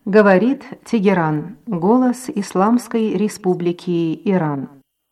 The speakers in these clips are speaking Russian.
Говорит Тегеран, голос Исламской Республики Иран.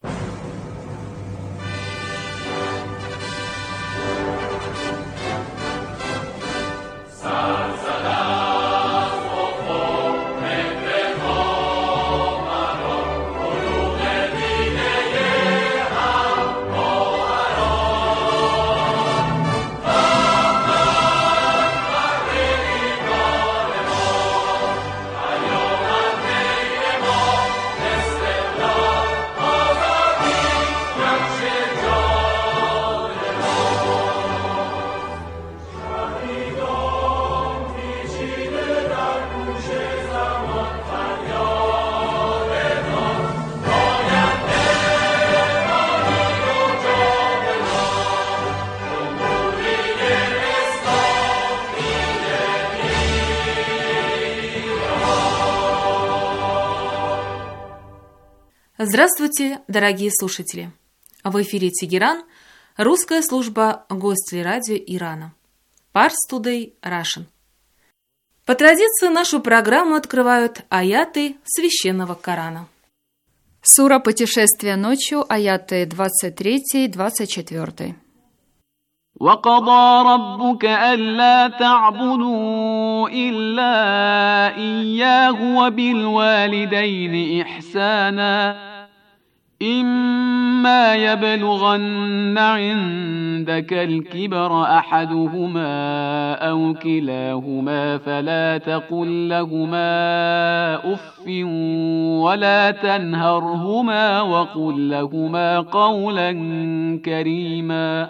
Здравствуйте, дорогие слушатели! В эфире Тегеран, русская служба Гостелерадио Ирана. Pars Today Russian. По традиции нашу программу открывают аяты Священного Корана. Сура «Путешествие ночью», аяты 23-24. وَقَضَى رَبُّكَ أَلَّا تَعْبُدُوا إِلَّا إِيَّاهُ وَبِالْوَالِدَيْنِ إِحْسَانًا إِمَّا يَبْلُغَنَّ عِندَكَ الْكِبَرَ أَحَدُهُمَا أَوْ كِلَاهُمَا فَلَا تَقُل لَّهُمَا أُفٍّ وَلَا تَنْهَرْهُمَا وَقُل لَّهُمَا قَوْلًا كَرِيمًا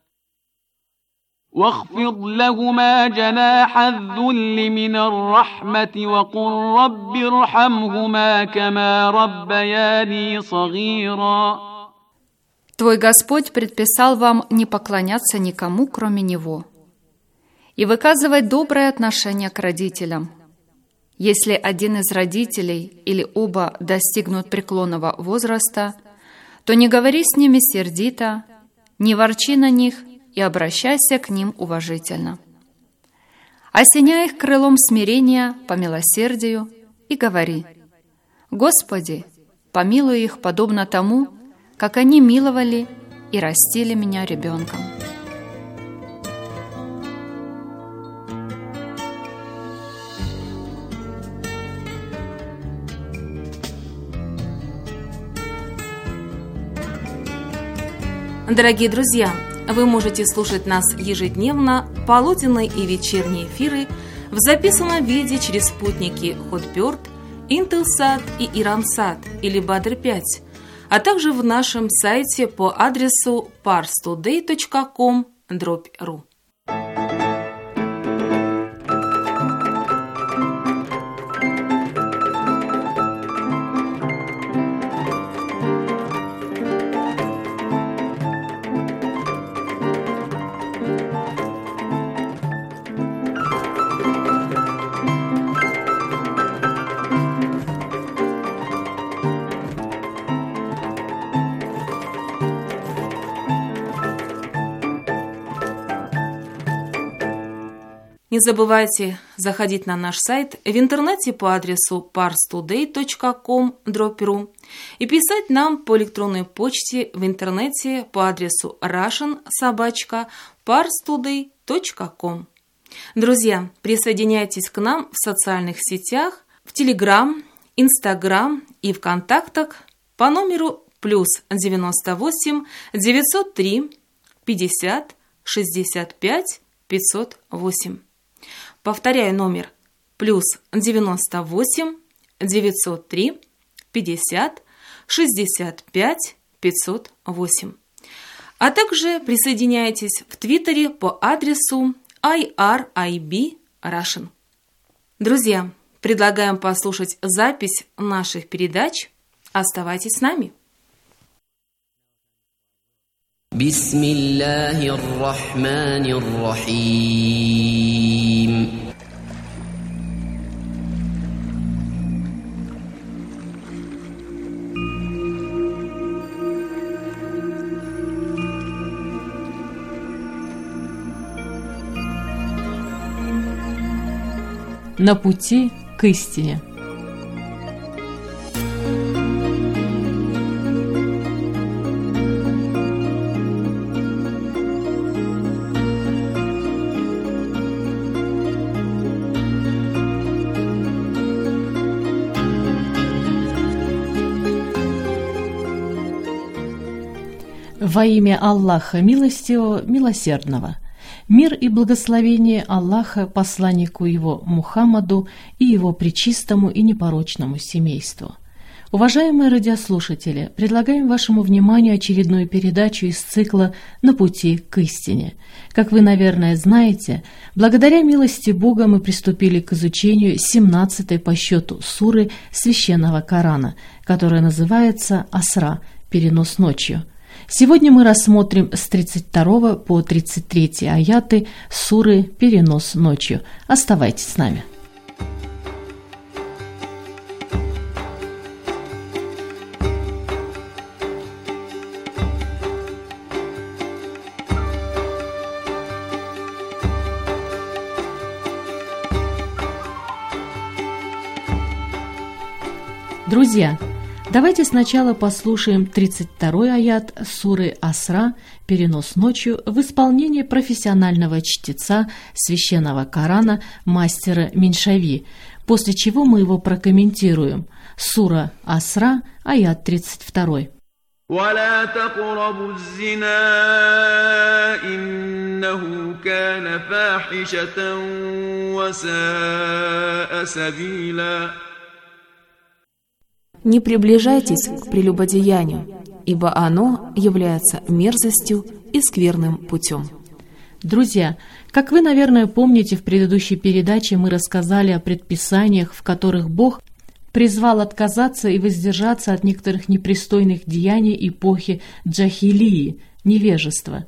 واخفض لهما جناح الذل من الرحمة وقل رب ارحمهما كما ربياني صغيرا. Твой Господь предписал вам не поклоняться никому, кроме Него, и выказывать доброе отношение к родителям. Если один из родителей или оба достигнут преклонного возраста, то не говори с ними сердито, не ворчи на них и обращайся к ним уважительно. Осеняй их крылом смирения по милосердию и говори: «Господи, помилуй их подобно тому, как они миловали и растили меня ребенком». Дорогие друзья, вы можете слушать нас ежедневно, полуденные и вечерние эфиры в записанном виде через спутники Hotbird, Intelsat и Iransat или Badr-5, а также в нашем сайте по адресу parstoday.com/ru. Не забывайте заходить на наш сайт в интернете по адресу parstoday.com/ru и писать нам по электронной почте в интернете по адресу russian@parstoday.com. Друзья, присоединяйтесь к нам в социальных сетях, в Telegram, Instagram и ВКонтактах по номеру +98 903 50 65 508. Повторяю номер +98 903 50 65 508. А также присоединяйтесь в Твиттере по адресу IRIB Russian. Друзья, предлагаем послушать запись наших передач. Оставайтесь с нами. Бисмиллахир рахманир рахим. На пути к к истине. Во имя Аллаха Милостивого, Милосердного. Мир и благословение Аллаха посланнику его Мухаммаду и его пречистому и непорочному семейству. Уважаемые радиослушатели, предлагаем вашему вниманию очередную передачу из цикла «На пути к истине». Как вы, наверное, знаете, благодаря милости Бога мы приступили к изучению 17-й по счету суры Священного Корана, которая называется «Асра» – «Перенос ночью». Сегодня мы рассмотрим с 32 по 33 аяты суры «Перенос ночью». Оставайтесь с нами. Друзья, давайте сначала послушаем 32-й аят суры Асра «Перенос ночью» в исполнении профессионального чтеца Священного Корана мастера Меньшави, после чего мы его прокомментируем. Сура Асра, аят 32. ولا تقربوا الزنا إنه كان فاحشة وساء سبيلا. Не приближайтесь к прелюбодеянию, ибо оно является мерзостью и скверным путем. Друзья, как вы, наверное, помните, в предыдущей передаче мы рассказали о предписаниях, в которых Бог призвал отказаться и воздержаться от некоторых непристойных деяний эпохи джахилии, невежества.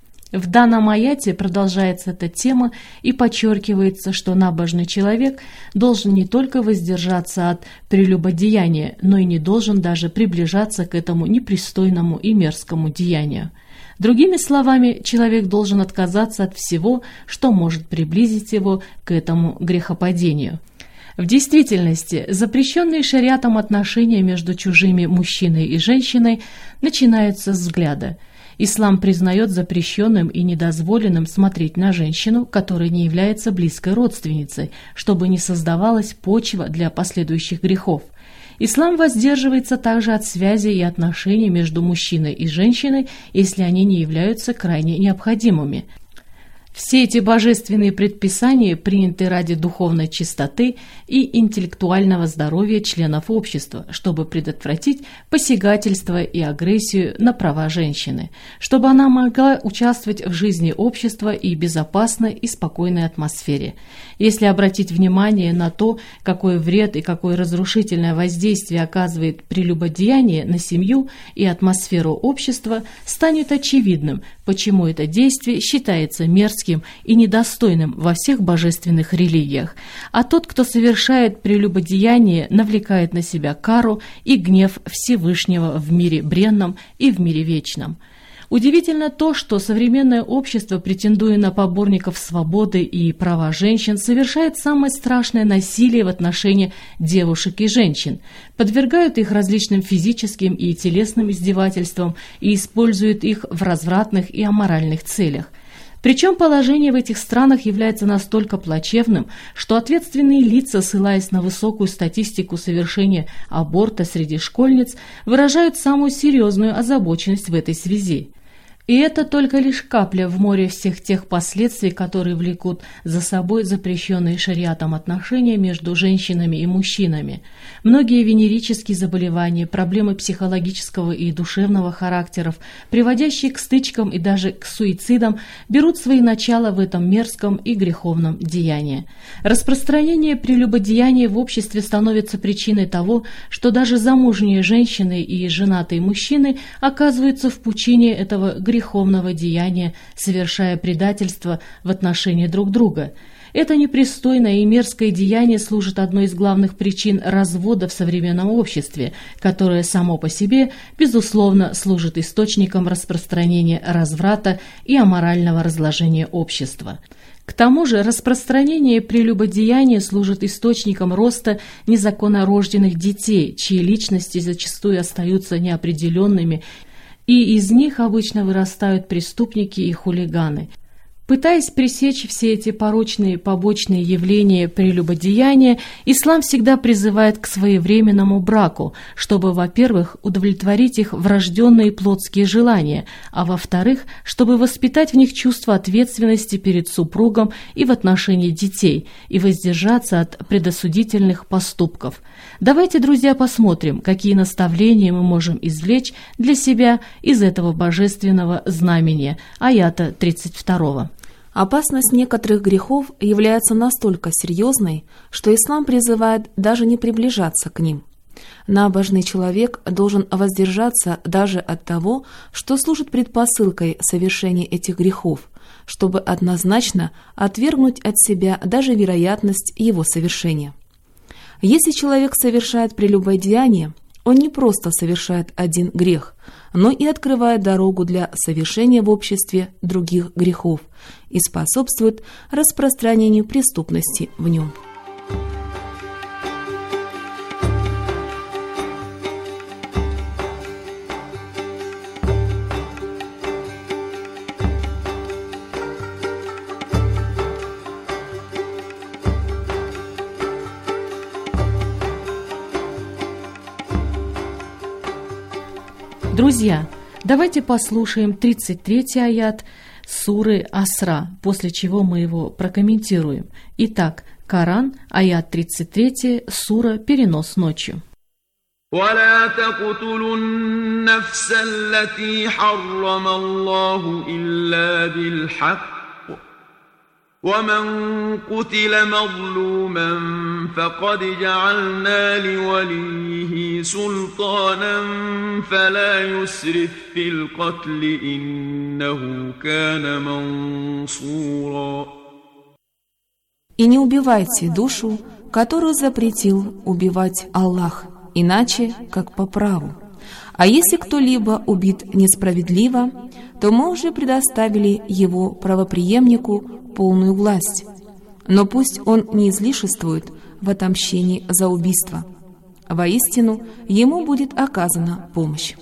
В данном аяте продолжается эта тема и подчеркивается, что набожный человек должен не только воздержаться от прелюбодеяния, но и не должен даже приближаться к этому непристойному и мерзкому деянию. Другими словами, человек должен отказаться от всего, что может приблизить его к этому грехопадению. В действительности, запрещенные шариатом отношения между чужими мужчиной и женщиной начинаются с взгляда. Ислам признает запрещенным и недозволенным смотреть на женщину, которая не является близкой родственницей, чтобы не создавалась почва для последующих грехов. Ислам воздерживается также от связи и отношений между мужчиной и женщиной, если они не являются крайне необходимыми. Все эти божественные предписания приняты ради духовной чистоты и интеллектуального здоровья членов общества, чтобы предотвратить посягательство и агрессию на права женщины, чтобы она могла участвовать в жизни общества и безопасной и спокойной атмосфере. Если обратить внимание на то, какой вред и какое разрушительное воздействие оказывает прелюбодеяние на семью и атмосферу общества, станет очевидным, почему это действие считается мерзким и недостойным во всех божественных религиях, а тот, кто совершает прелюбодеяние, навлекает на себя кару и гнев Всевышнего в мире бренном и в мире вечном. Удивительно то, что современное общество, претендуя на поборников свободы и права женщин, совершает самое страшное насилие в отношении девушек и женщин, подвергают их различным физическим и телесным издевательствам и используют их в развратных и аморальных целях. Причем положение в этих странах является настолько плачевным, что ответственные лица, ссылаясь на высокую статистику совершения аборта среди школьниц, выражают самую серьезную озабоченность в этой связи. И это только лишь капля в море всех тех последствий, которые влекут за собой запрещенные шариатом отношения между женщинами и мужчинами. Многие венерические заболевания, проблемы психологического и душевного характеров, приводящие к стычкам и даже к суицидам, берут свои начала в этом мерзком и греховном деянии. Распространение прелюбодеяния в обществе становится причиной того, что даже замужние женщины и женатые мужчины оказываются в пучине этого греховного греховного деяния, совершая предательство в отношении друг друга. Это непристойное и мерзкое деяние служит одной из главных причин развода в современном обществе, которое само по себе, безусловно, служит источником распространения разврата и аморального разложения общества. К тому же распространение прелюбодеяния служит источником роста незаконнорожденных детей, чьи личности зачастую остаются неопределенными, и из них обычно вырастают преступники и хулиганы. Пытаясь пресечь все эти порочные побочные явления прелюбодеяния, ислам всегда призывает к своевременному браку, чтобы, во-первых, удовлетворить их врожденные плотские желания, а во-вторых, чтобы воспитать в них чувство ответственности перед супругом и в отношении детей, и воздержаться от предосудительных поступков. Давайте, друзья, посмотрим, какие наставления мы можем извлечь для себя из этого божественного знамения, аята 32. Опасность некоторых грехов является настолько серьезной, что ислам призывает даже не приближаться к ним. Набожный человек должен воздержаться даже от того, что служит предпосылкой совершения этих грехов, чтобы однозначно отвергнуть от себя даже вероятность его совершения. Если человек совершает прелюбодеяние, он не просто совершает один грех, но и открывает дорогу для совершения в обществе других грехов и способствует распространению преступности в нем. Друзья, давайте послушаем 33-й аят суры Асра, после чего мы его прокомментируем. Итак, Коран, аят 33, сура «Перенос ночью». ولا تقتلوا النفس التي حرم الله إلا بالحق ومن قتل مظلوما فقد جعلنا لوليه سلطانا فلا يسرف في القتل إنه كان منصورا. И не убивайте душу, которую запретил убивать Аллах, иначе как по праву. А если кто-либо убит несправедливо, то мы уже предоставили его правопреемнику полную власть. Но пусть он не излишествует в отомщении за убийство. Воистину, ему будет оказана помощь.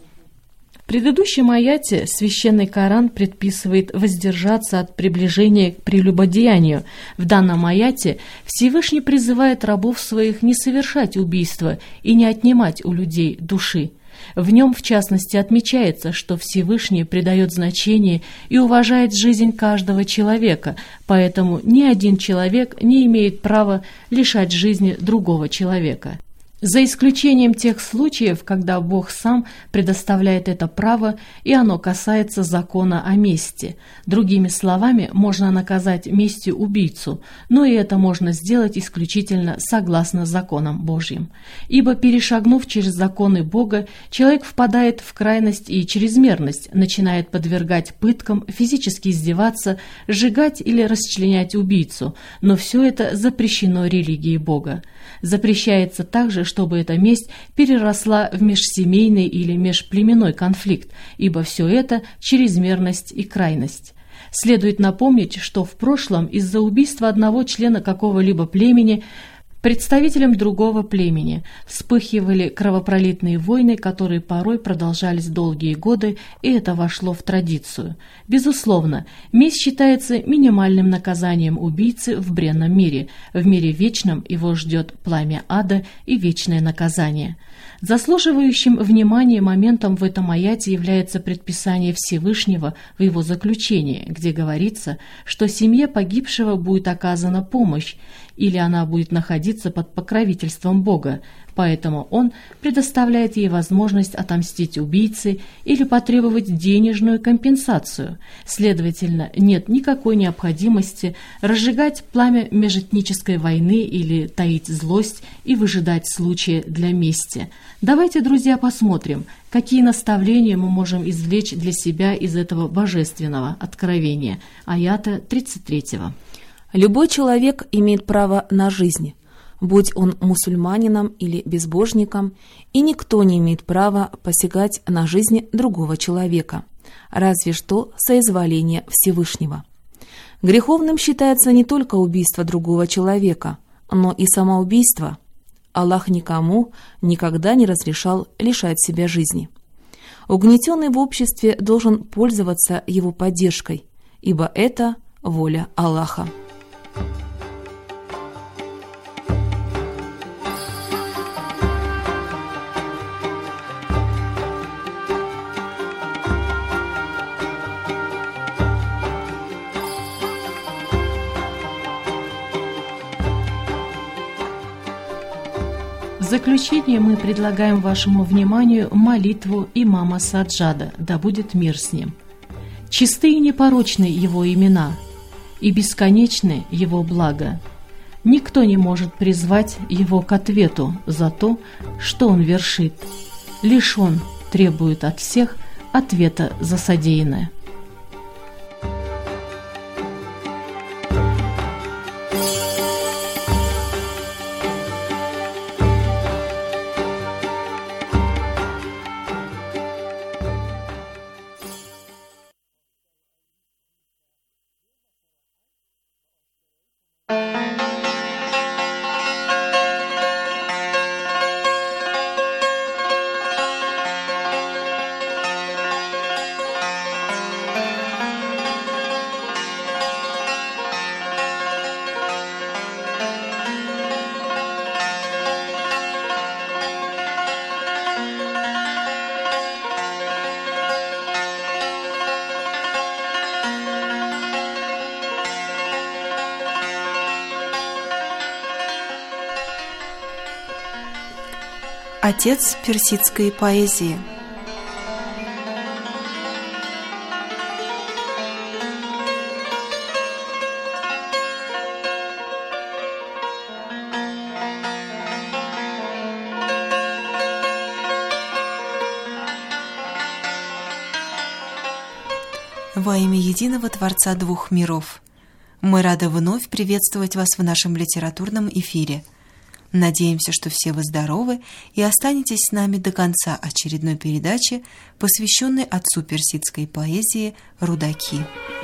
В предыдущем аяте Священный Коран предписывает воздержаться от приближения к прелюбодеянию. В данном аяте Всевышний призывает рабов своих не совершать убийства и не отнимать у людей души. В нем, в частности, отмечается, что Всевышний придает значение и уважает жизнь каждого человека, поэтому ни один человек не имеет права лишать жизни другого человека. За исключением тех случаев, когда Бог сам предоставляет это право, и оно касается закона о мести. Другими словами, можно наказать местью убийцу, но и это можно сделать исключительно согласно законам Божьим. Ибо, перешагнув через законы Бога, человек впадает в крайность и чрезмерность, начинает подвергать пыткам, физически издеваться, сжигать или расчленять убийцу, но все это запрещено религией Бога. Запрещается также, чтобы эта месть переросла в межсемейный или межплеменной конфликт, ибо все это – чрезмерность и крайность. Следует напомнить, что в прошлом из-за убийства одного члена какого-либо племени представителям другого племени вспыхивали кровопролитные войны, которые порой продолжались долгие годы, и это вошло в традицию. Безусловно, месть считается минимальным наказанием убийцы в бренном мире. В мире вечном его ждет пламя ада и вечное наказание. Заслуживающим внимания моментом в этом аяте является предписание Всевышнего в его заключении, где говорится, что семье погибшего будет оказана помощь, или она будет находиться находиться под покровительством Бога, поэтому он предоставляет ей возможность отомстить убийце или потребовать денежную компенсацию. Следовательно, нет никакой необходимости разжигать пламя межэтнической войны или таить злость и выжидать случая для мести. Давайте, друзья, посмотрим, какие наставления мы можем извлечь для себя из этого божественного откровения. Аята 33. Любой человек имеет право на жизнь, будь он мусульманином или безбожником, и никто не имеет права посягать на жизнь другого человека, разве что соизволение Всевышнего. Греховным считается не только убийство другого человека, но и самоубийство. Аллах никому никогда не разрешал лишать себя жизни. Угнетенный в обществе должен пользоваться его поддержкой, ибо это воля Аллаха. В заключение мы предлагаем вашему вниманию молитву имама Саджада, да будет мир с ним. Чисты и непорочны его имена, и бесконечны его блага. Никто не может призвать его к ответу за то, что он вершит. Лишь он требует от всех ответа за содеянное. Отец персидской поэзии. Во имя единого Творца двух миров, мы рады вновь приветствовать вас в нашем литературном эфире. Надеемся, что все вы здоровы и останетесь с нами до конца очередной передачи, посвященной отцу персидской поэзии Рудаки.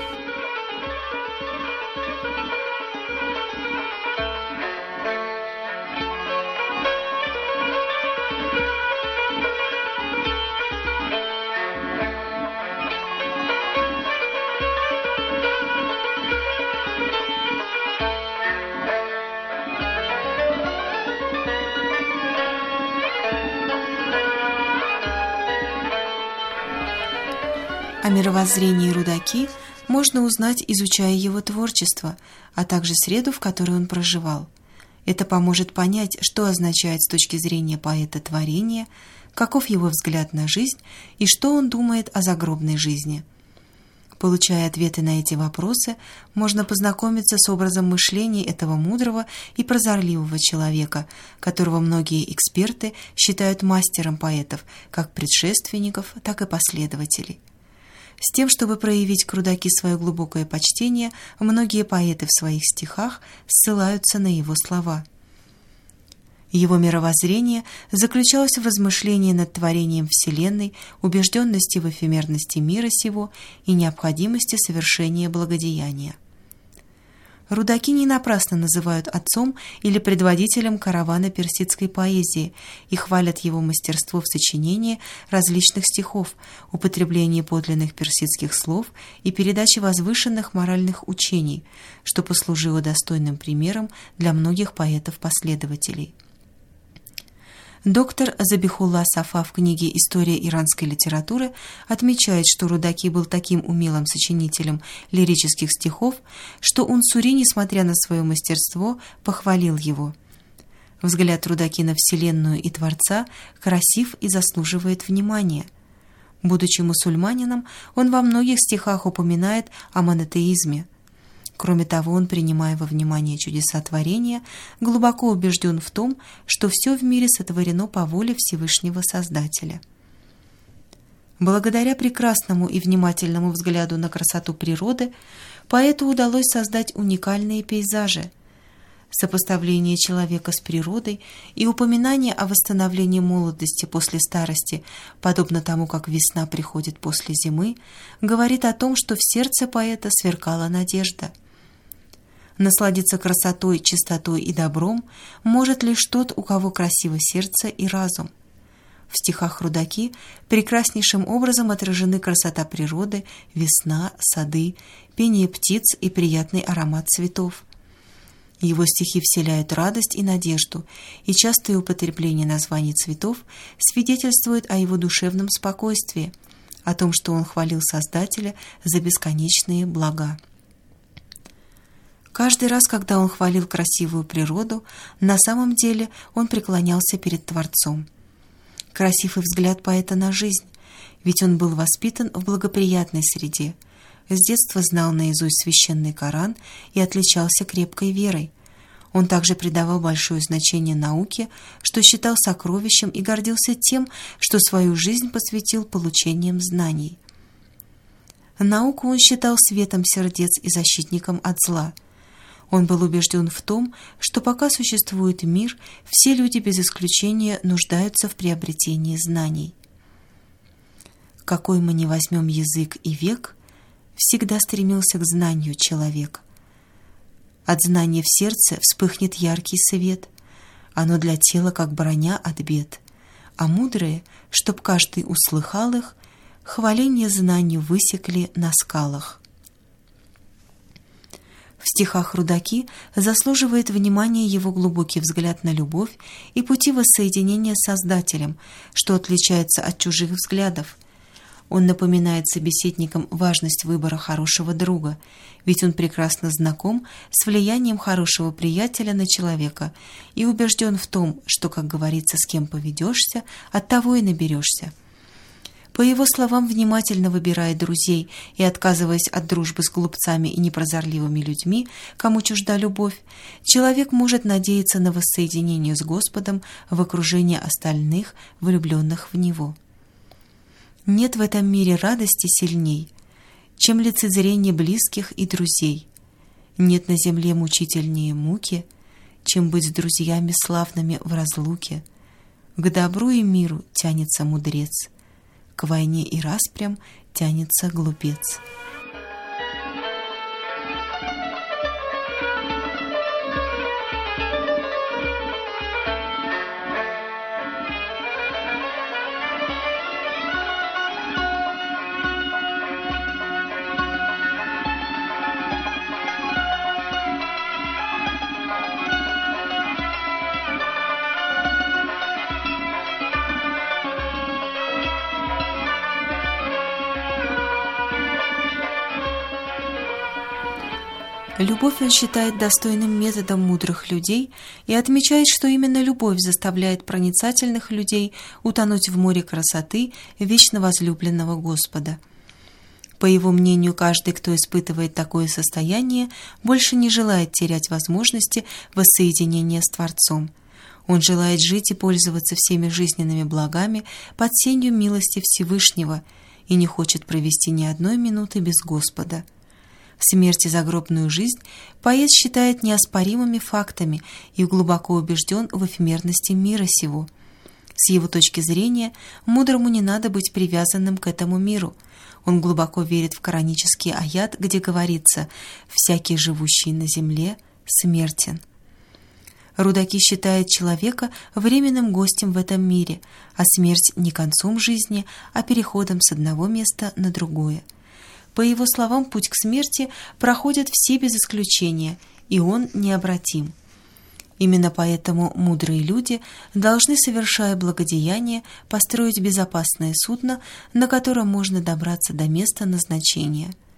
О мировоззрении Рудаки можно узнать, изучая его творчество, а также среду, в которой он проживал. Это поможет понять, что означает с точки зрения поэта творение, каков его взгляд на жизнь и что он думает о загробной жизни. Получая ответы на эти вопросы, можно познакомиться с образом мышления этого мудрого и прозорливого человека, которого многие эксперты считают мастером поэтов, как предшественников, так и последователей. С тем, чтобы проявить к Рудаки свое глубокое почтение, многие поэты в своих стихах ссылаются на его слова. Его мировоззрение заключалось в размышлении над творением Вселенной, убежденности в эфемерности мира сего и необходимости совершения благодеяния. Рудаки не напрасно называют отцом или предводителем каравана персидской поэзии и хвалят его мастерство в сочинении различных стихов, употреблении подлинных персидских слов и передаче возвышенных моральных учений, что послужило достойным примером для многих поэтов-последователей. Доктор Забихулла Сафа в книге «История иранской литературы» отмечает, что Рудаки был таким умелым сочинителем лирических стихов, что Унсури, несмотря на свое мастерство, похвалил его. Взгляд Рудаки на Вселенную и Творца красив и заслуживает внимания. Будучи мусульманином, он во многих стихах упоминает о монотеизме. Кроме того, он, принимая во внимание чудеса творения, глубоко убежден в том, что все в мире сотворено по воле Всевышнего Создателя. Благодаря прекрасному и внимательному взгляду на красоту природы, поэту удалось создать уникальные пейзажи. Сопоставление человека с природой и упоминание о восстановлении молодости после старости, подобно тому, как весна приходит после зимы, говорит о том, что в сердце поэта сверкала надежда. Насладиться красотой, чистотой и добром может лишь тот, у кого красиво сердце и разум. В стихах Рудаки прекраснейшим образом отражены красота природы, весна, сады, пение птиц и приятный аромат цветов. Его стихи вселяют радость и надежду, и частое употребление названий цветов свидетельствует о его душевном спокойствии, о том, что он хвалил Создателя за бесконечные блага. Каждый раз, когда он хвалил красивую природу, на самом деле он преклонялся перед Творцом. Красив и взгляд поэта на жизнь, ведь он был воспитан в благоприятной среде, с детства знал наизусть священный Коран и отличался крепкой верой. Он также придавал большое значение науке, что считал сокровищем, и гордился тем, что свою жизнь посвятил получениям знаний. Науку он считал светом сердец и защитником от зла. Он был убежден в том, что пока существует мир, все люди без исключения нуждаются в приобретении знаний. Какой мы ни возьмем язык и век, всегда стремился к знанию человек. От знания в сердце вспыхнет яркий свет. Оно для тела, как броня от бед. А мудрые, чтоб каждый услыхал их, хваление знанию высекли на скалах. В стихах Рудаки заслуживает внимания его глубокий взгляд на любовь и пути воссоединения с Создателем, что отличается от чужих взглядов. Он напоминает собеседникам важность выбора хорошего друга, ведь он прекрасно знаком с влиянием хорошего приятеля на человека и убежден в том, что, как говорится, с кем поведешься, от того и наберешься. По его словам, внимательно выбирая друзей и отказываясь от дружбы с глупцами и непрозорливыми людьми, кому чужда любовь, человек может надеяться на воссоединение с Господом в окружении остальных, влюбленных в Него. Нет в этом мире радости сильней, чем лицезрение близких и друзей. Нет на земле мучительнее муки, чем быть с друзьями славными в разлуке. К добру и миру тянется мудрец, к войне и распрям тянется глупец. Любовь он считает достойным методом мудрых людей и отмечает, что именно любовь заставляет проницательных людей утонуть в море красоты вечно возлюбленного Господа. По его мнению, каждый, кто испытывает такое состояние, больше не желает терять возможности воссоединения с Творцом. Он желает жить и пользоваться всеми жизненными благами под сенью милости Всевышнего и не хочет провести ни одной минуты без Господа. Смерть и загробную жизнь поэт считает неоспоримыми фактами и глубоко убежден в эфемерности мира сего. С его точки зрения, мудрому не надо быть привязанным к этому миру. Он глубоко верит в коранический аят, где говорится «всякий, живущий на земле, смертен». Рудаки считает человека временным гостем в этом мире, а смерть не концом жизни, а переходом с одного места на другое. По его словам, путь к смерти проходят все без исключения, и он необратим. Именно поэтому мудрые люди должны, совершая благодеяние, построить безопасное судно, на котором можно добраться до места назначения.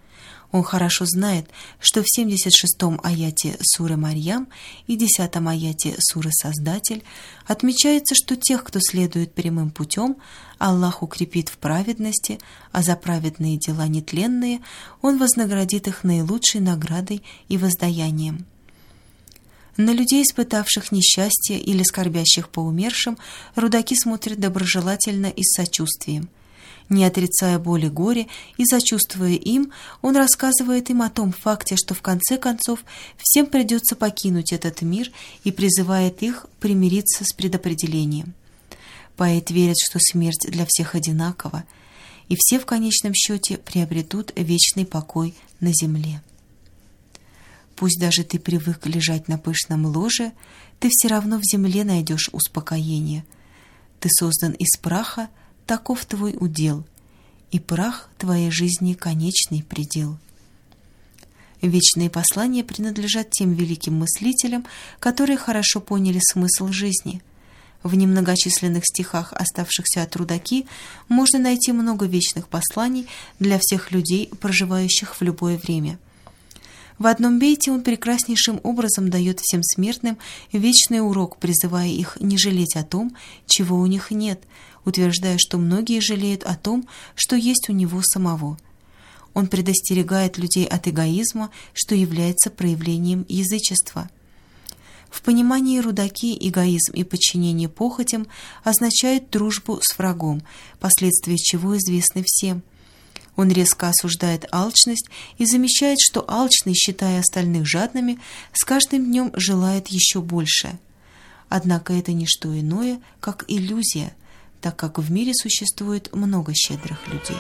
Он хорошо знает, что в 76-м аяте суры Марьям и 10-м аяте суры Создатель отмечается, что тех, кто следует прямым путем, Аллах укрепит в праведности, а за праведные дела нетленные Он вознаградит их наилучшей наградой и воздаянием. На людей, испытавших несчастье или скорбящих по умершим, рудаки смотрят доброжелательно и с сочувствием. Не отрицая боли и горе и сочувствуя им, он рассказывает им о том факте, что в конце концов всем придется покинуть этот мир, и призывает их примириться с предопределением. Поэт верит, что смерть для всех одинакова, и все в конечном счете приобретут вечный покой на земле. Пусть даже ты привык лежать на пышном ложе, ты все равно в земле найдешь успокоение. Ты создан из праха, таков твой удел, и прах твоей жизни конечный предел. Вечные послания принадлежат тем великим мыслителям, которые хорошо поняли смысл жизни. В немногочисленных стихах, оставшихся от рудаки, можно найти много вечных посланий для всех людей, проживающих в любое время. В одном бейте он прекраснейшим образом дает всем смертным вечный урок, призывая их не жалеть о том, чего у них нет, утверждая, что многие жалеют о том, что есть у него самого. Он предостерегает людей от эгоизма, что является проявлением язычества. В понимании рудаки эгоизм и подчинение похотям означают дружбу с врагом, последствия чего известны всем. Он резко осуждает алчность и замечает, что алчный, считая остальных жадными, с каждым днем желает еще больше. Однако это не что иное, как иллюзия, так как в мире существует много щедрых людей.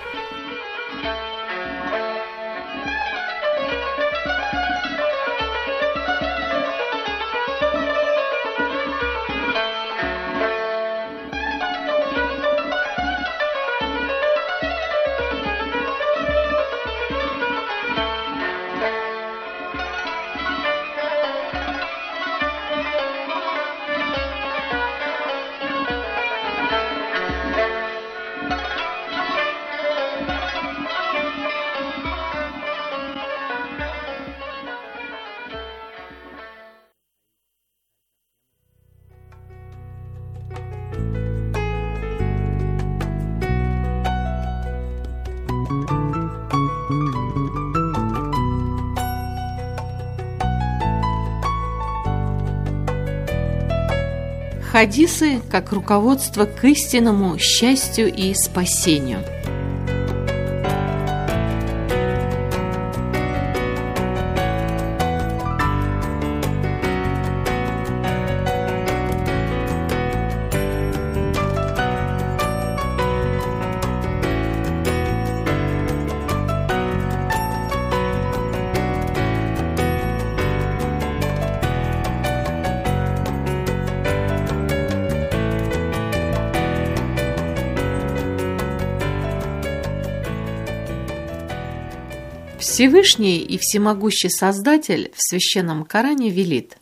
Хадисы как руководство к истинному счастью и спасению. Всевышний и всемогущий Создатель в Священном Коране велит: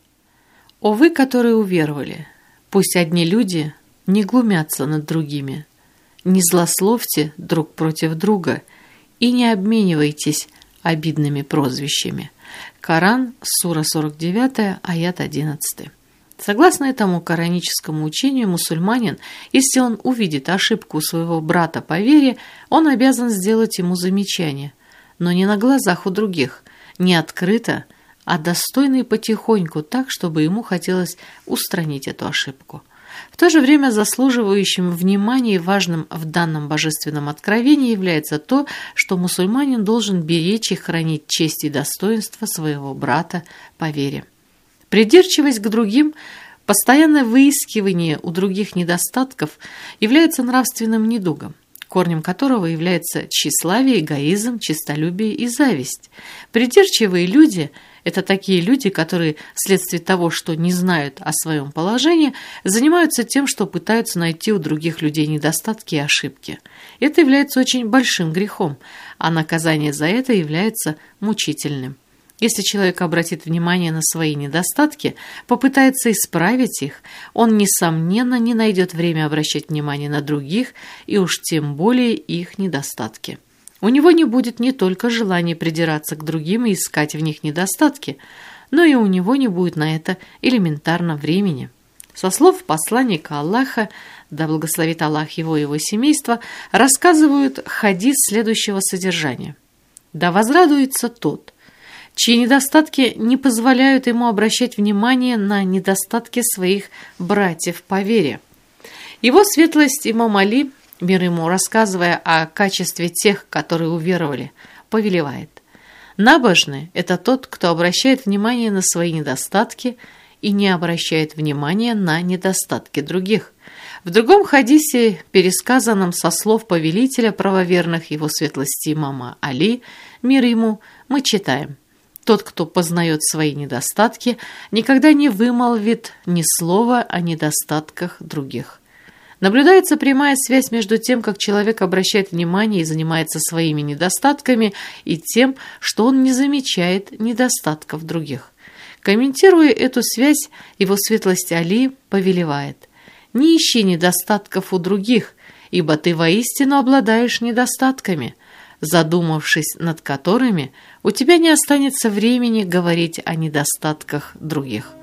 «О вы, которые уверовали, пусть одни люди не глумятся над другими, не злословьте друг против друга и не обменивайтесь обидными прозвищами». Коран, сура 49, аят 11. Согласно этому кораническому учению, мусульманин, если он увидит ошибку у своего брата по вере, он обязан сделать ему замечание, но не на глазах у других, не открыто, а достойно и потихоньку, так, чтобы ему хотелось устранить эту ошибку. В то же время заслуживающим внимания и важным в данном божественном откровении является то, что мусульманин должен беречь и хранить честь и достоинство своего брата по вере. Придирчивость к другим, постоянное выискивание у других недостатков является нравственным недугом, корнем которого является тщеславие, эгоизм, честолюбие и зависть. Придирчивые люди – это такие люди, которые вследствие того, что не знают о своем положении, занимаются тем, что пытаются найти у других людей недостатки и ошибки. Это является очень большим грехом, а наказание за это является мучительным. Если человек обратит внимание на свои недостатки, попытается исправить их, он, несомненно, не найдет время обращать внимание на других и уж тем более их недостатки. У него не будет не только желания придираться к другим и искать в них недостатки, но и у него не будет на это элементарно времени. Со слов посланника Аллаха, да благословит Аллах его и его семейство, рассказывают хадис следующего содержания. «Да возрадуется тот, чьи недостатки не позволяют ему обращать внимание на недостатки своих братьев по вере». Его светлость имам Али, мир ему, рассказывая о качестве тех, которые уверовали, повелевает: «Набожный – это тот, кто обращает внимание на свои недостатки и не обращает внимания на недостатки других». В другом хадисе, пересказанном со слов повелителя правоверных его светлости имама Али, мир ему, мы читаем: «Тот, кто познает свои недостатки, никогда не вымолвит ни слова о недостатках других». Наблюдается прямая связь между тем, как человек обращает внимание и занимается своими недостатками, и тем, что он не замечает недостатков других. Комментируя эту связь, его светлость Али повелевает: «Не ищи недостатков у других, ибо ты воистину обладаешь недостатками, задумавшись над которыми, у тебя не останется времени говорить о недостатках других».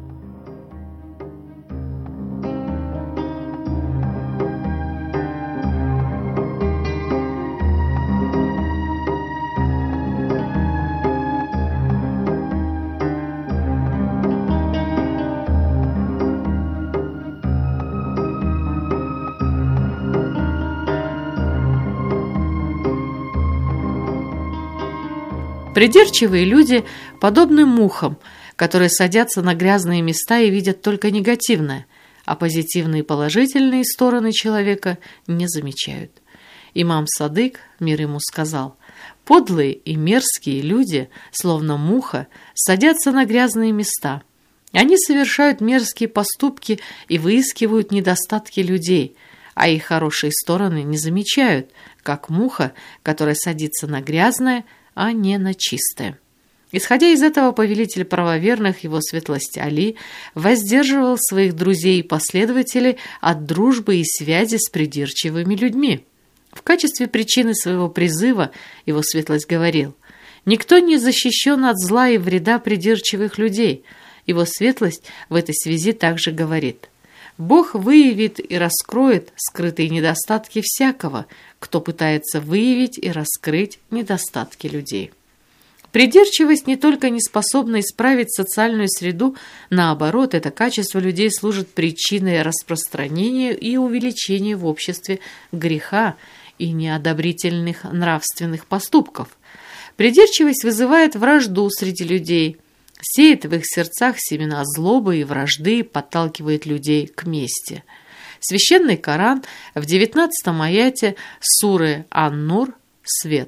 Придирчивые люди подобны мухам, которые садятся на грязные места и видят только негативное, а позитивные и положительные стороны человека не замечают. Имам Садык, мир ему, сказал: «Подлые и мерзкие люди, словно муха, садятся на грязные места. Они совершают мерзкие поступки и выискивают недостатки людей, а их хорошие стороны не замечают, как муха, которая садится на грязное, а не на чистое». Исходя из этого, повелитель правоверных, его светлость Али, воздерживал своих друзей и последователей от дружбы и связи с придирчивыми людьми. В качестве причины своего призыва его светлость говорил: «Никто не защищен от зла и вреда придирчивых людей». Его светлость в этой связи также говорит: «Бог выявит и раскроет скрытые недостатки всякого, кто пытается выявить и раскрыть недостатки людей». Придирчивость не только не способна исправить социальную среду, наоборот, это качество людей служит причиной распространения и увеличения в обществе греха и неодобрительных нравственных поступков. Придирчивость вызывает вражду среди людей, сеет в их сердцах семена злобы и вражды, подталкивает людей к мести. Священный Коран в 19-м аяте суры Ан-Нур «Свет».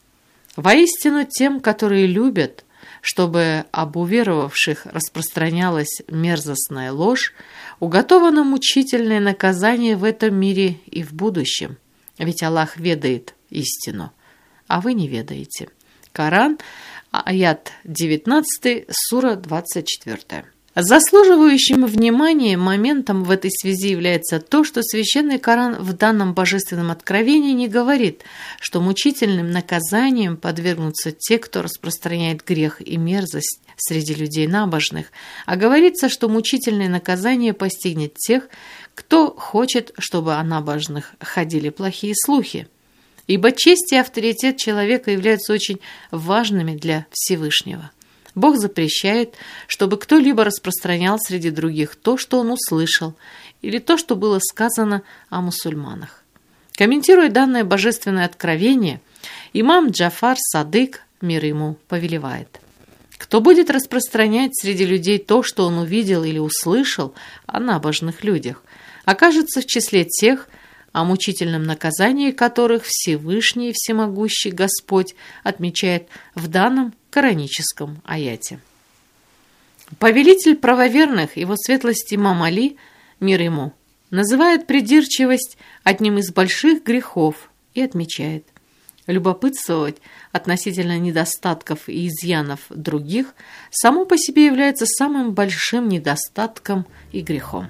«Воистину тем, которые любят, чтобы об уверовавших распространялась мерзостная ложь, уготовано мучительное наказание в этом мире и в будущем. Ведь Аллах ведает истину, а вы не ведаете». Коран, аят 19, сура 24. Заслуживающим внимания моментом в этой связи является то, что Священный Коран в данном божественном откровении не говорит, что мучительным наказанием подвергнутся те, кто распространяет грех и мерзость среди людей набожных, а говорится, что мучительное наказание постигнет тех, кто хочет, чтобы о набожных ходили плохие слухи. Ибо честь и авторитет человека являются очень важными для Всевышнего. Бог запрещает, чтобы кто-либо распространял среди других то, что он услышал, или то, что было сказано о мусульманах. Комментируя данное божественное откровение, имам Джафар Садык, мир ему, повелевает: «Кто будет распространять среди людей то, что он увидел или услышал о набожных людях, окажется в числе тех, о мучительном наказании которых Всевышний и Всемогущий Господь отмечает в данном кораническом аяте». Повелитель правоверных, его светлость имам Али, мир ему, называет придирчивость одним из больших грехов и отмечает: любопытствовать относительно недостатков и изъянов других само по себе является самым большим недостатком и грехом.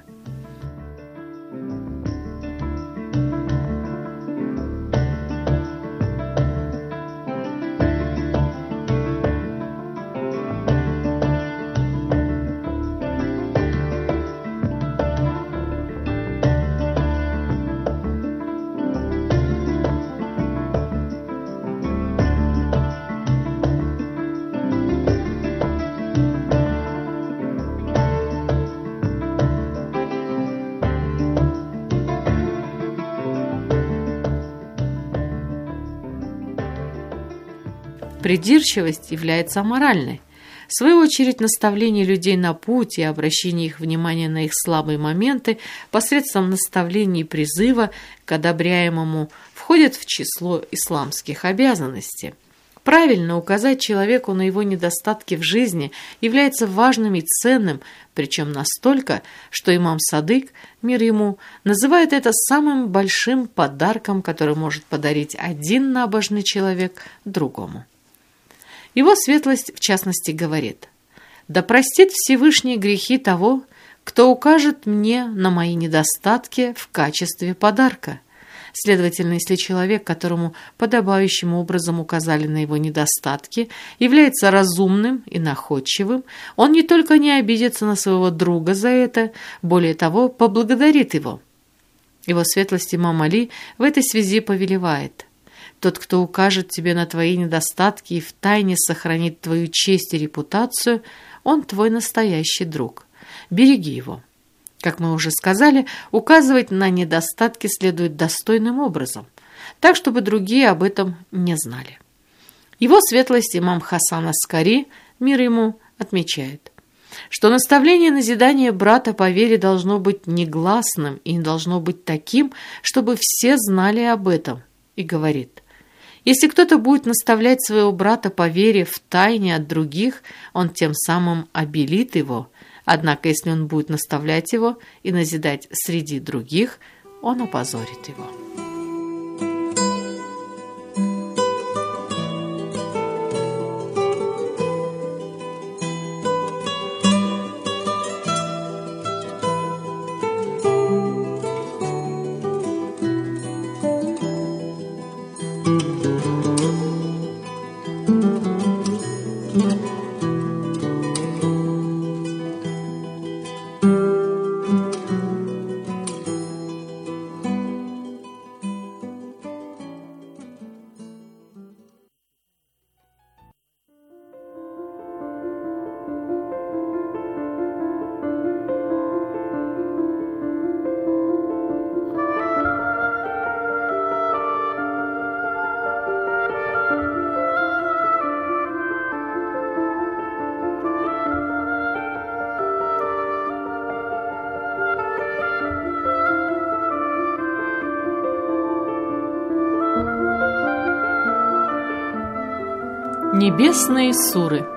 Придирчивость является аморальной. В свою очередь, наставление людей на путь и обращение их внимания на их слабые моменты посредством наставления и призыва к одобряемому входит в число исламских обязанностей. Правильно указать человеку на его недостатки в жизни является важным и ценным, причем настолько, что имам Садык, мир ему, называет это самым большим подарком, который может подарить один набожный человек другому. Его светлость, в частности, говорит: «Да простит Всевышний грехи того, кто укажет мне на мои недостатки в качестве подарка». Следовательно, если человек, которому подобающим образом указали на его недостатки, является разумным и находчивым, он не только не обидится на своего друга за это, более того, поблагодарит его. Его светлость имам Али в этой связи повелевает: «Тот, кто укажет тебе на твои недостатки и втайне сохранит твою честь и репутацию, он твой настоящий друг. Береги его». Как мы уже сказали, указывать на недостатки следует достойным образом, так, чтобы другие об этом не знали. Его светлость имам Хасан Аскари, мир ему, отмечает, что наставление и назидание брата по вере должно быть негласным и не должно быть таким, чтобы все знали об этом, и говорит: если кто-то будет наставлять своего брата по вере втайне от других, он тем самым обелит его. Однако, если он будет наставлять его и назидать среди других, он опозорит его. Небесные суры.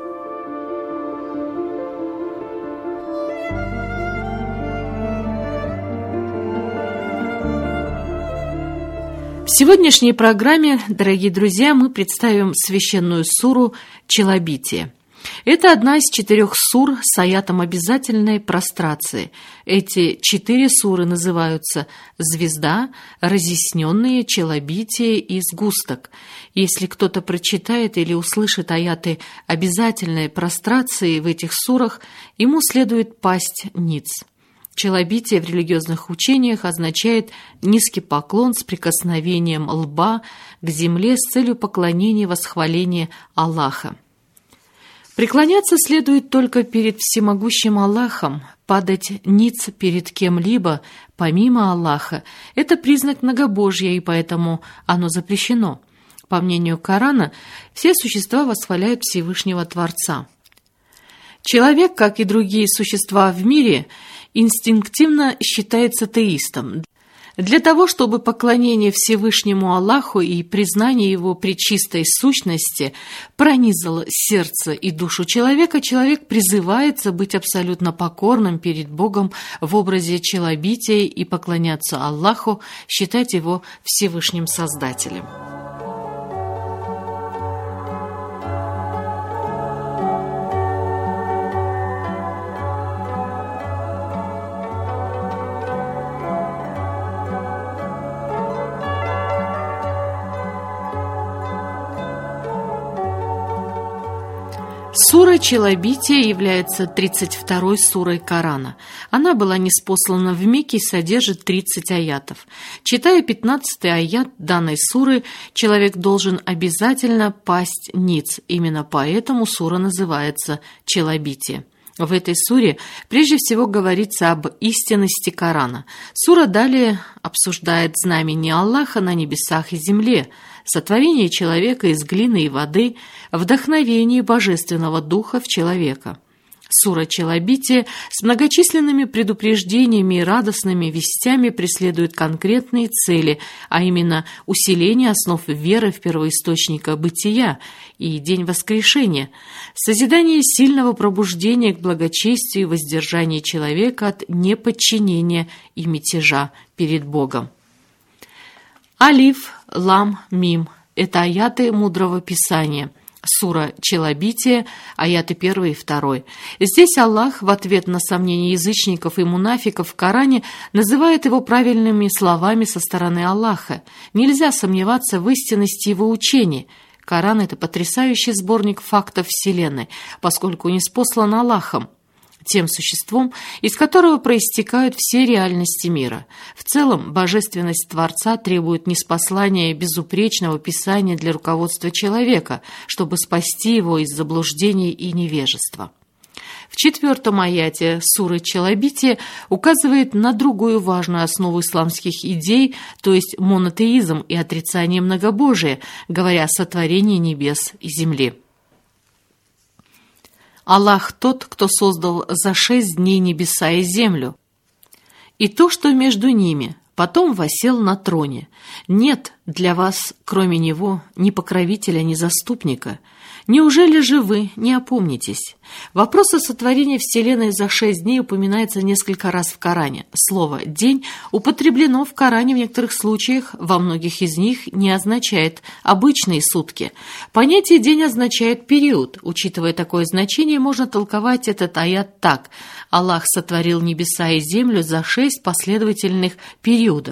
В сегодняшней программе, дорогие друзья, мы представим священную суру Челобитие. Это одна из 4 сур с аятом обязательной прострации. Эти 4 суры называются «Звезда», «Разъясненные», «Челобитие» и «Сгусток». Если кто-то прочитает или услышит аяты обязательной прострации в этих сурах, ему следует пасть ниц. Челобитие в религиозных учениях означает низкий поклон с прикосновением лба к земле с целью поклонения и восхваления Аллаха. Преклоняться следует только перед всемогущим Аллахом, падать ниц перед кем-либо, помимо Аллаха, это признак многобожия, и поэтому оно запрещено. По мнению Корана, все существа восхваляют Всевышнего Творца. Человек, как и другие существа в мире, инстинктивно считается теистом. Для того, чтобы поклонение Всевышнему Аллаху и признание Его пречистой сущности пронизало сердце и душу человека, человек призывается быть абсолютно покорным перед Богом в образе челобития и поклоняться Аллаху, считать Его Всевышним Создателем. Сура Челобитие является 32-й сурой Корана. Она была ниспослана в Мекке и содержит 30 аятов. Читая 15-й аят данной суры, человек должен обязательно пасть ниц. Именно поэтому сура называется Челобитие. В этой суре прежде всего говорится об истинности Корана. Сура далее обсуждает знамения Аллаха на небесах и земле. сотворение человека из глины и воды, вдохновение Божественного Духа в человека. Сура Челобития с многочисленными предупреждениями и радостными вестями преследует конкретные цели, а именно усиление основ веры в первоисточника бытия и день воскрешения, созидание сильного пробуждения к благочестию и воздержание человека от неподчинения и мятежа перед Богом. Алиф, лам, мим – это аяты мудрого писания. Сура Челобития, аяты 1 и 2. Здесь Аллах в ответ на сомнения язычников и мунафиков в Коране называет его правильными словами со стороны Аллаха. Нельзя сомневаться в истинности его учения. Коран – это потрясающий сборник фактов Вселенной, поскольку ниспослан Аллахом, тем существом, из которого проистекают все реальности мира. В целом, божественность Творца требует ниспослания безупречного писания для руководства человека, чтобы спасти его из заблуждений и невежества. В 4 аяте суры Челобития указывает на другую важную основу исламских идей, то есть монотеизм и отрицание многобожия, говоря о сотворении небес и земли. Аллах тот, кто создал за 6 дней небеса и землю, и то, что между ними, потом воссел на троне. Нет для вас, кроме Него, ни покровителя, ни заступника. Неужели же вы не опомнитесь? Вопрос о сотворении Вселенной за 6 дней упоминается несколько раз в Коране. Слово «день» употреблено в Коране в некоторых случаях, во многих из них не означает обычные сутки. Понятие «день» означает период. Учитывая такое значение, можно толковать этот аят так: Аллах сотворил небеса и землю за 6 последовательных периодов.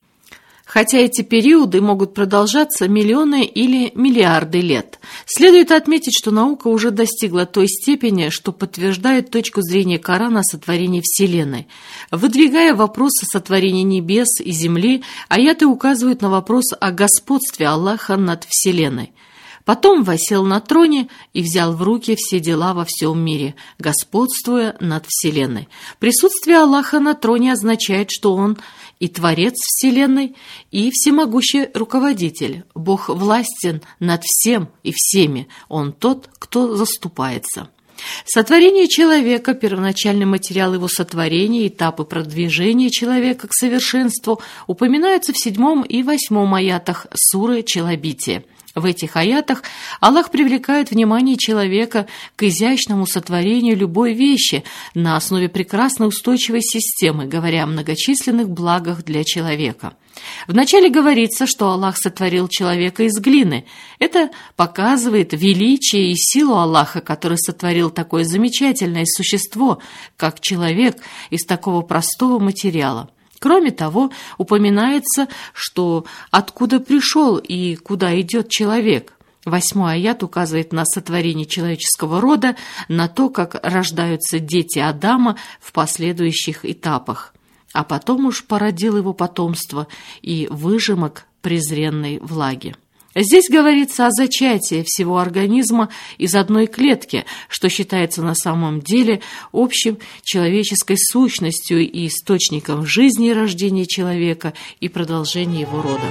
Хотя эти периоды могут продолжаться миллионы или миллиарды лет. Следует отметить, что наука уже достигла той степени, что подтверждает точку зрения Корана о сотворении Вселенной. Выдвигая вопрос о сотворении небес и земли, аяты указывают на вопрос о господстве Аллаха над Вселенной. Потом воссел на троне и взял в руки все дела во всем мире, господствуя над Вселенной. Присутствие Аллаха на троне означает, что Он и Творец Вселенной, и всемогущий руководитель. Бог властен над всем и всеми. Он тот, кто заступается. Сотворение человека, первоначальный материал его сотворения, этапы продвижения человека к совершенству упоминаются в 7 и 8 аятах суры Челобития. В этих аятах Аллах привлекает внимание человека к изящному сотворению любой вещи на основе прекрасной устойчивой системы, говоря о многочисленных благах для человека. Вначале говорится, что Аллах сотворил человека из глины. Это показывает величие и силу Аллаха, который сотворил такое замечательное существо, как человек, из такого простого материала. Кроме того, упоминается, что откуда пришел и куда идет человек. 8 аят указывает на сотворение человеческого рода, на то, как рождаются дети Адама в последующих этапах. А потом уж породил его потомство и выжимок презренной влаги. Здесь говорится о зачатии всего организма из одной клетки, что считается на самом деле общим человеческой сущностью и источником жизни и рождения человека и продолжения его рода.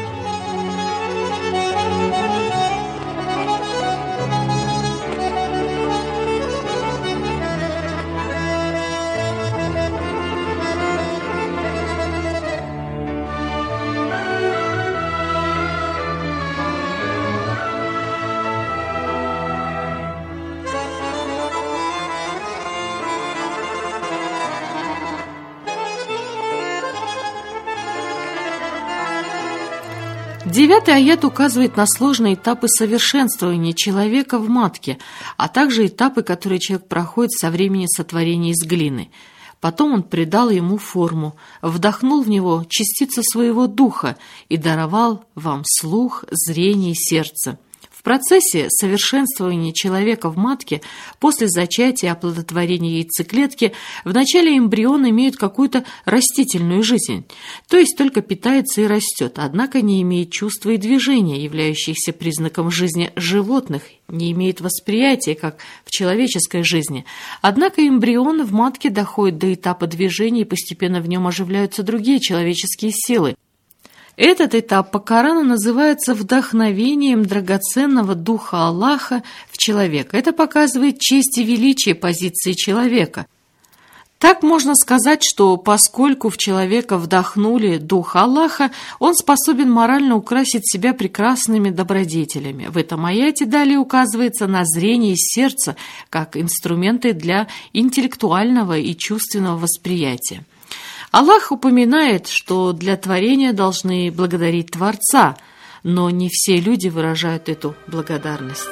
Девятый аят указывает на сложные этапы совершенствования человека в матке, а также этапы, которые человек проходит со времени сотворения из глины. Потом он придал ему форму, вдохнул в него частицу своего духа и даровал вам слух, зрение и сердце. В процессе совершенствования человека в матке после зачатия и оплодотворения яйцеклетки вначале эмбрион имеет какую-то растительную жизнь, то есть только питается и растет, однако не имеет чувства и движения, являющихся признаком жизни животных, не имеет восприятия, как в человеческой жизни. Однако эмбрион в матке доходит до этапа движения, и постепенно в нем оживляются другие человеческие силы. Этот этап по Корану называется вдохновением драгоценного духа Аллаха в человека. Это показывает честь и величие позиции человека. Так можно сказать, что поскольку в человека вдохнули дух Аллаха, он способен морально украсить себя прекрасными добродетелями. В этом аяте далее указывается на зрение сердца как инструменты для интеллектуального и чувственного восприятия. Аллах упоминает, что для творения должны благодарить Творца, но не все люди выражают эту благодарность.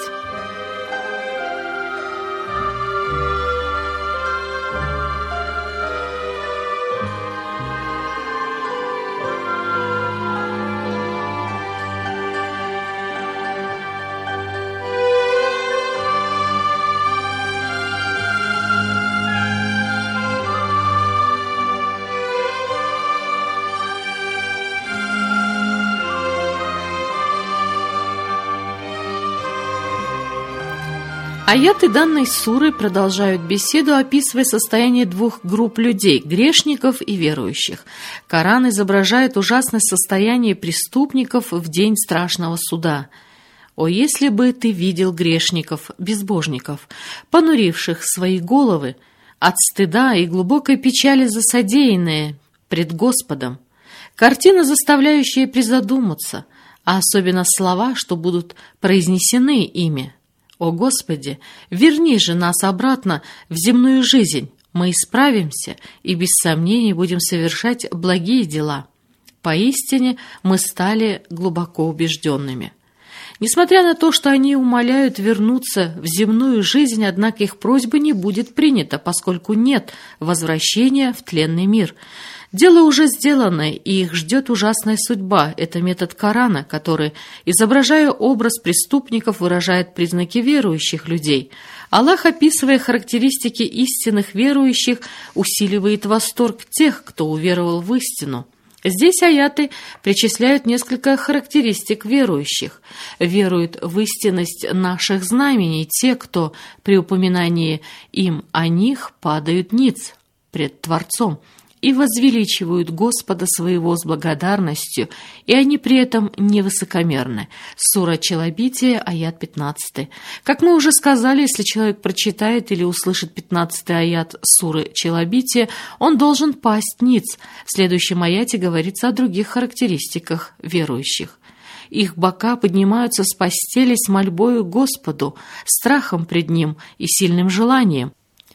Аяты данной суры продолжают беседу, описывая состояние двух групп людей – грешников и верующих. Коран изображает ужасное состояние преступников в день страшного суда. «О, если бы ты видел грешников, безбожников, понуривших свои головы от стыда и глубокой печали за содеянное пред Господом, картина, заставляющая призадуматься, а особенно слова, что будут произнесены ими. О Господи, верни же нас обратно в земную жизнь, мы исправимся и без сомнений будем совершать благие дела. Поистине мы стали глубоко убежденными». Несмотря на то, что они умоляют вернуться в земную жизнь, однако их просьба не будет принята, поскольку нет возвращения в тленный мир. Дело уже сделано, и их ждет ужасная судьба. Это метод Корана, который, изображая образ преступников, выражает признаки верующих людей. Аллах, описывая характеристики истинных верующих, усиливает восторг тех, кто уверовал в истину. Здесь аяты причисляют несколько характеристик верующих. Веруют в истинность наших знамений те, кто при упоминании им о них падают ниц пред Творцом и возвеличивают Господа своего с благодарностью, и они при этом не высокомерны. Сура Челобитие, аят 15. Как мы уже сказали, если человек прочитает или услышит 15-й аят суры Челобитие, он должен пасть ниц. В следующем аяте говорится о других характеристиках верующих. Их бока поднимаются с постели с мольбою Господу, страхом пред Ним и сильным желанием.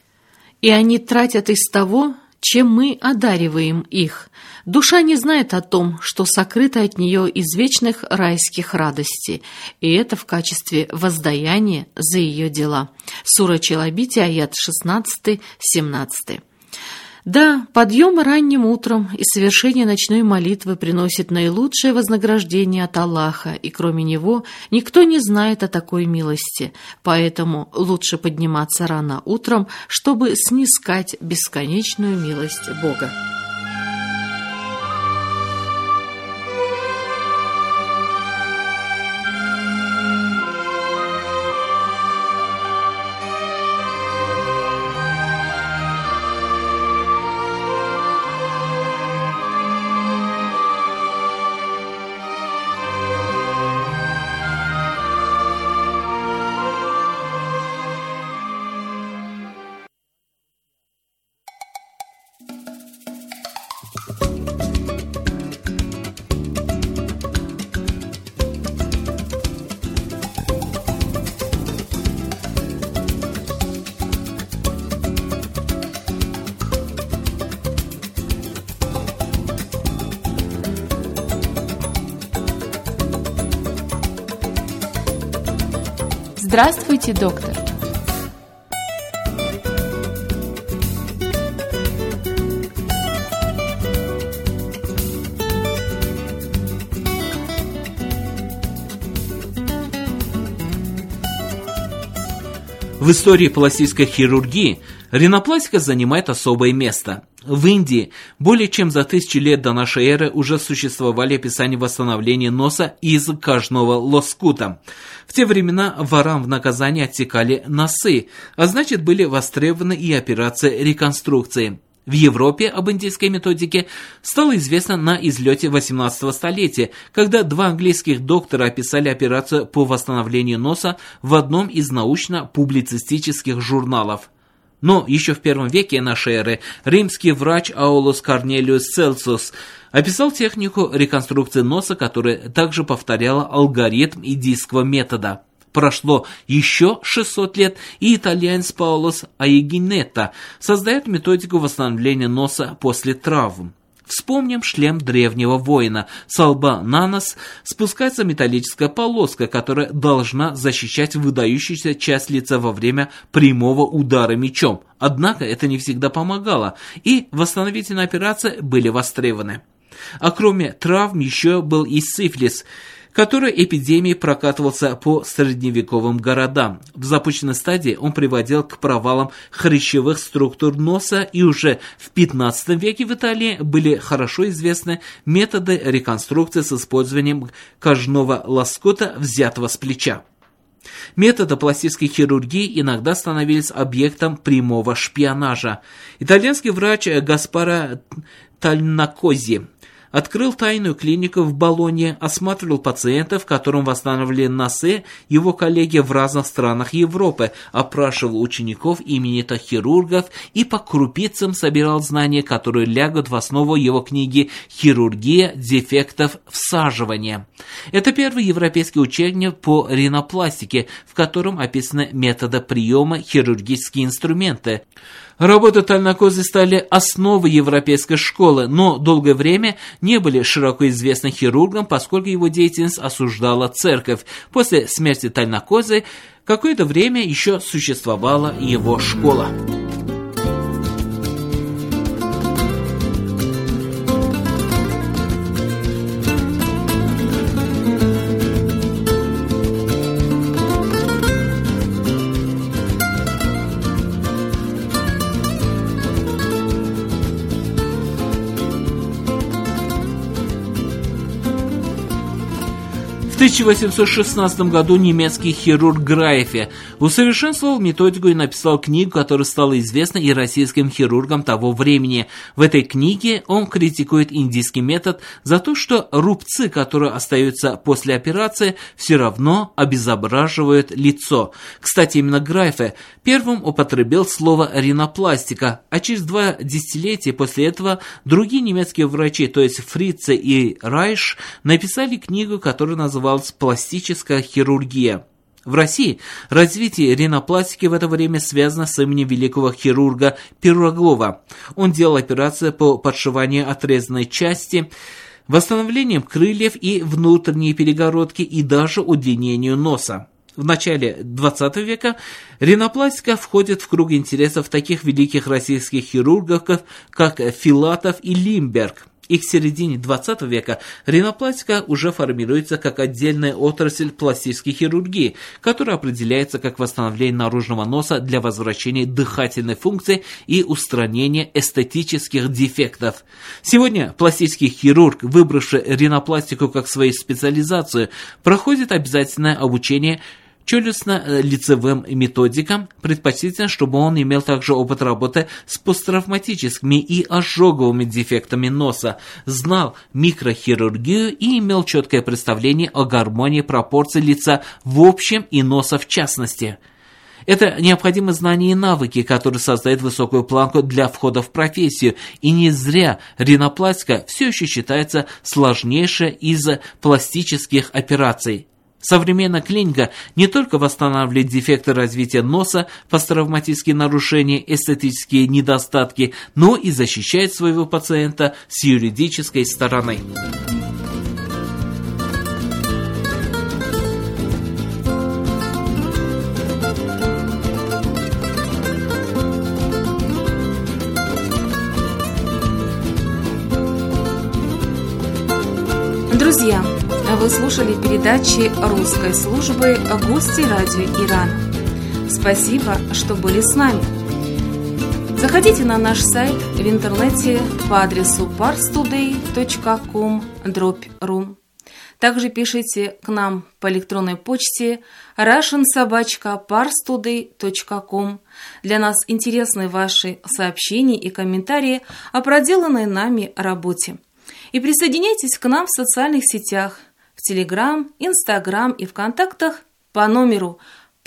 И они тратят из того, чем мы одариваем их. Душа не знает о том, что сокрыто от нее из вечных райских радостей, и это в качестве воздаяния за ее дела. Сура Челобитие, аят 16-17. Да, подъем ранним утром и совершение ночной молитвы приносит наилучшее вознаграждение от Аллаха, и кроме Него никто не знает о такой милости, поэтому лучше подниматься рано утром, чтобы снискать бесконечную милость Бога. Здравствуйте, доктор. В истории пластической хирургии ринопластика занимает особое место. В Индии более чем за 1000 лет до нашей эры уже существовали описания восстановления носа из кожного лоскута. В те времена ворам в наказание отсекали носы, а значит были востребованы и операции реконструкции. В Европе об индийской методике стало известно на излете 18 столетия, когда два английских доктора описали операцию по восстановлению носа в одном из научно-публицистических журналов. Но еще в первом веке нашей эры римский врач Аулус Корнелиус Целсус описал технику реконструкции носа, которая также повторяла алгоритм индийского метода. Прошло еще 600 лет, и итальянец Паулос Аегинетто создает методику восстановления носа после травм. Вспомним шлем древнего воина. С лба на нос спускается металлическая полоска, которая должна защищать выдающуюся часть лица во время прямого удара мечом. Однако это не всегда помогало, и восстановительные операции были востребованы. А кроме травм еще был и сифилис, который эпидемией прокатывался по средневековым городам. В запущенной стадии он приводил к провалам хрящевых структур носа, и уже в 15 веке в Италии были хорошо известны методы реконструкции с использованием кожного лоскута, взятого с плеча. Методы пластической хирургии иногда становились объектом прямого шпионажа. Итальянский врач Гаспаро Тальнакози открыл тайную клинику в Болонье, осматривал пациентов, которым восстанавливали носы его коллеги в разных странах Европы, опрашивал учеников именитых хирургов и по крупицам собирал знания, которые лягут в основу его книги «Хирургия дефектов всаживания». Это первый европейский учебник по ринопластике, в котором описаны методы приема, хирургические инструменты. Работы Тальнакози стали основой европейской школы, но долгое время не были широко известны хирургам, поскольку его деятельность осуждала церковь. После смерти Тальнакози какое-то время еще существовала его школа. В 1816 году немецкий хирург Грайфе усовершенствовал методику и написал книгу, которая стала известна и российским хирургам того времени. В этой книге он критикует индийский метод за то, что рубцы, которые остаются после операции, все равно обезображивают лицо. Кстати, именно Грайфе первым употребил слово ринопластика, а через 2 десятилетия после этого другие немецкие врачи, то есть Фрице и Райш, написали книгу, которая называлась «Пластическая хирургия». В России развитие ринопластики в это время связано с именем великого хирурга Пироглова. Он делал операции по подшиванию отрезанной части, восстановлением крыльев и внутренней перегородки и даже удлинению носа. В начале XX века ринопластика входит в круг интересов таких великих российских хирургов, как Филатов и Лимберг. И к середине XX века ринопластика уже формируется как отдельная отрасль пластической хирургии, которая определяется как восстановление наружного носа для возвращения дыхательной функции и устранения эстетических дефектов. Сегодня пластический хирург, выбравший ринопластику как свою специализацию, проходит обязательное обучение челюстно-лицевым методикам. Предпочтительно, чтобы он имел также опыт работы с посттравматическими и ожоговыми дефектами носа, знал микрохирургию и имел четкое представление о гармонии пропорций лица в общем и носа в частности. Это необходимые знания и навыки, которые создают высокую планку для входа в профессию, и не зря ринопластика все еще считается сложнейшей из пластических операций. Современная клиника не только восстанавливает дефекты развития носа, посттравматические нарушения, эстетические недостатки, но и защищает своего пациента с юридической стороны. Друзья, вы слушали передачи русской службы «Гости радио Иран». Спасибо, что были с нами. Заходите на наш сайт в интернете по адресу parstoday.com/ru. Также пишите к нам по электронной почте russian@parstoday.com. Для нас интересны ваши сообщения и комментарии о проделанной нами работе. И присоединяйтесь к нам в социальных сетях, в Телеграм, Инстаграм и ВКонтактах по номеру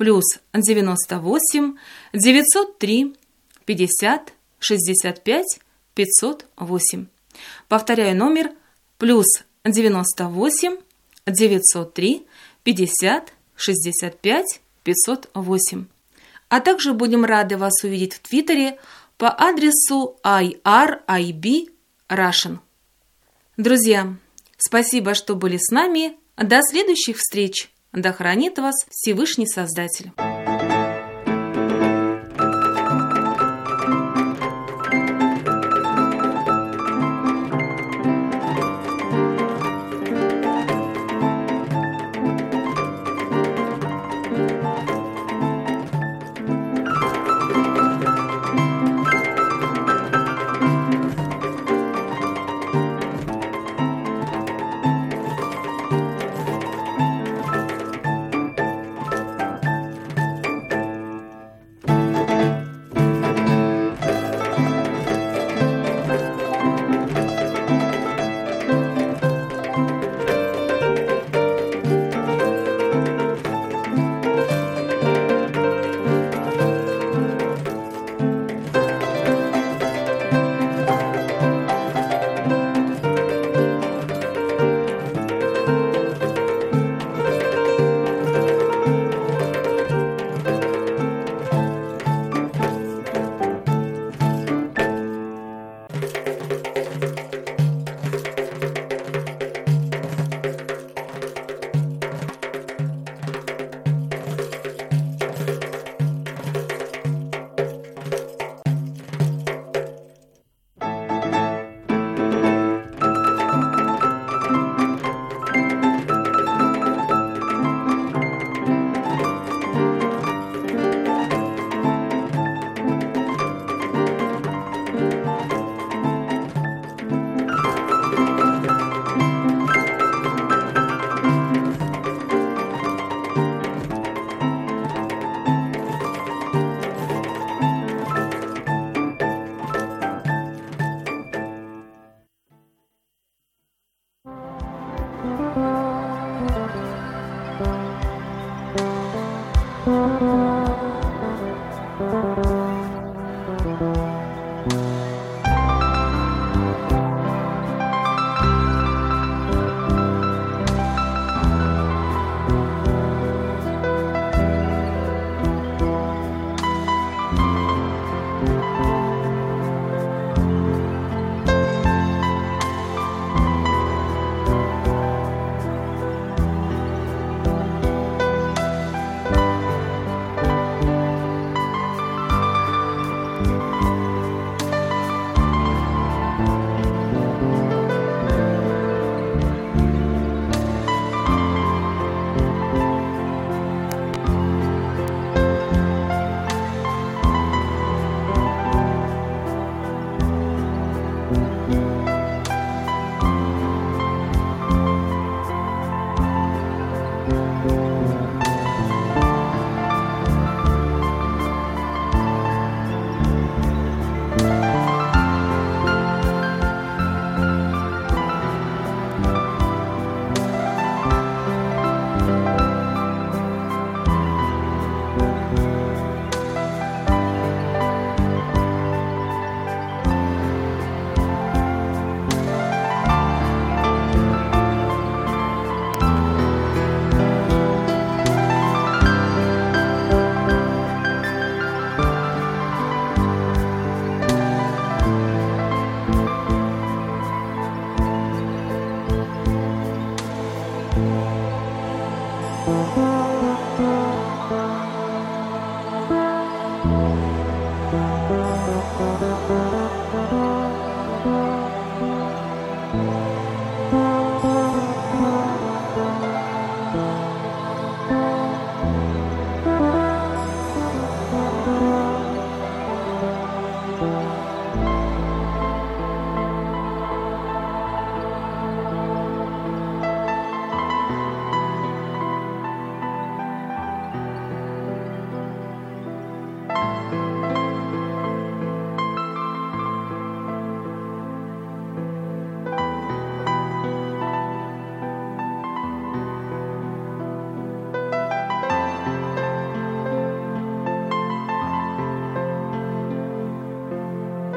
+98 903 50 65 508. Повторяю номер +98 903 50 65 508. А также будем рады вас увидеть в Твиттере по адресу irib_russian. Друзья, спасибо, что были с нами. До следующих встреч. Да хранит вас Всевышний Создатель.